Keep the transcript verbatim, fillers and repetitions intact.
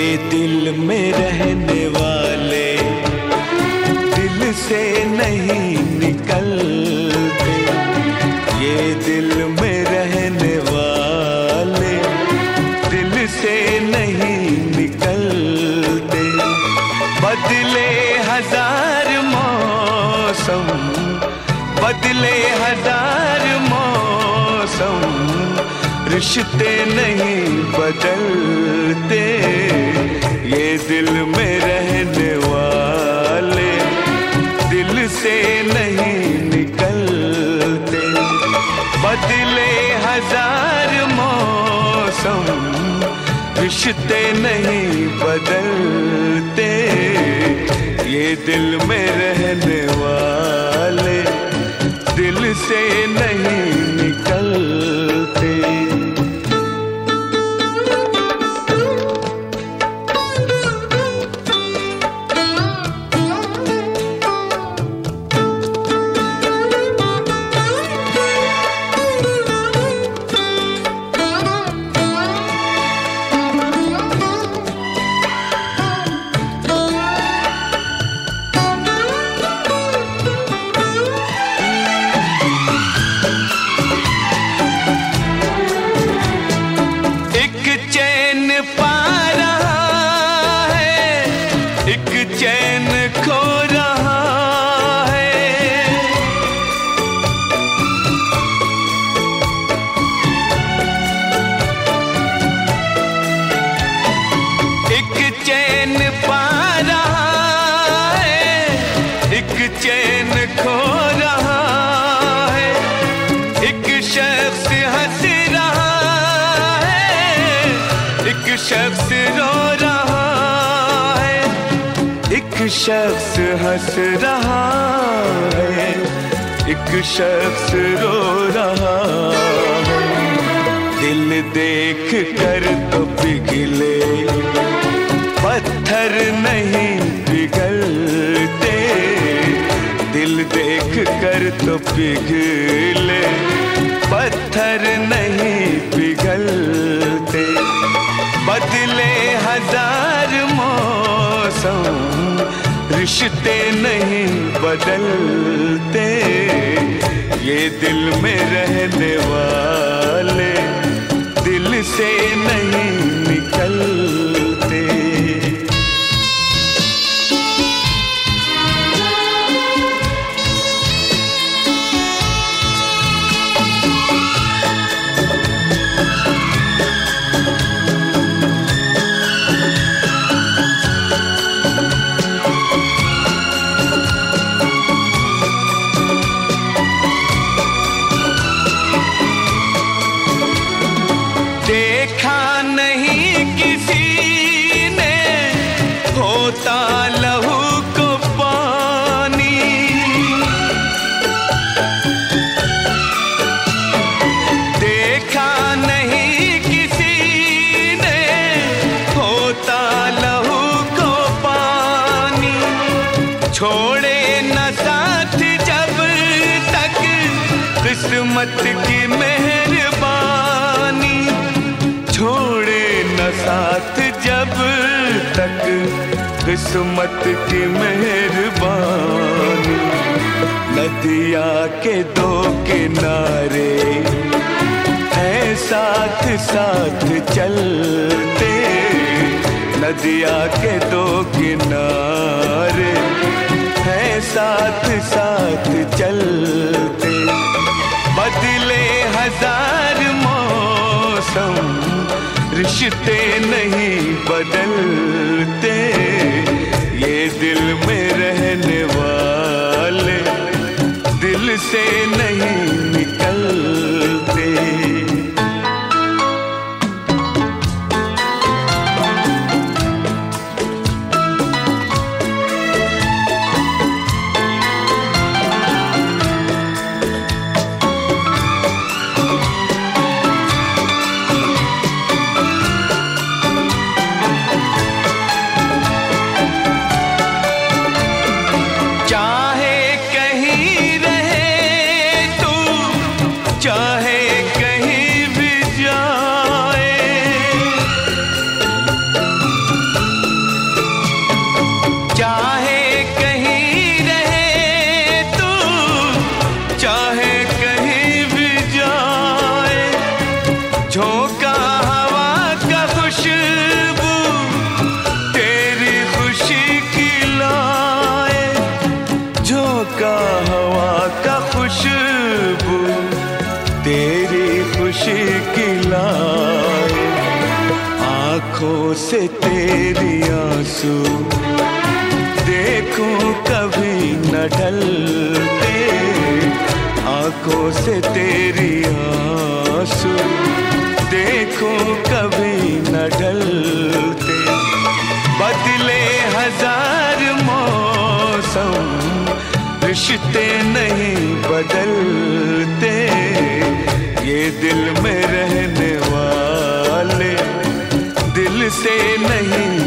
दिल में रहने वाले दिल से नहीं निकलते, ये दिल में रहने वाले दिल से नहीं निकलते। बदले हजार मौसम, बदले हजार मौसम, रिश्ते नहीं बदलते, ये दिल में रहने वाले दिल से नहीं निकलते। बदले हजार मौसम, रिश्ते नहीं बदलते, ये दिल में रहने वाले दिल से नहीं निकलते। चैन खो रहा है, एक चैन पा रहा है, एक चैन खो रहा है, एक शख्स हंस रहा है, एक शख्स रो रहा, एक शख्स हंस रहा है, एक शख्स रो रहा है। दिल देख कर तो पिघले पत्थर नहीं पिघलते, दिल देख कर तो पिघले पत्थर नहीं पिघलते। बदले हजार मौसम, रिश्ते नहीं बदलते, ये दिल में रहने वाले दिल से नहीं निकलते। देखा नहीं किसी ने होता लहू को पानी, देखा नहीं किसी ने होता लहू को पानी, छोड़े न साथ जब तक किस्मत की मेहरबानी, छोड़े न साथ जब तक किस्मत की मेहरबानी। नदिया के दो किनारे हैं साथ साथ चलते, नदिया के दो किनारे हैं साथ साथ चलते। बदले हजार मौसम, रिश्ते नहीं बदलते, ये दिल में रहने वाले दिल से नहीं निकलते। से तेरी आंसू देखूं कभी न ढलते, आंखों से तेरी आंसू देखूं कभी न ढलते। बदले हजार मौसम रिश्ते नहीं बदलते, ये दिल में रहने वाले दिल से नहीं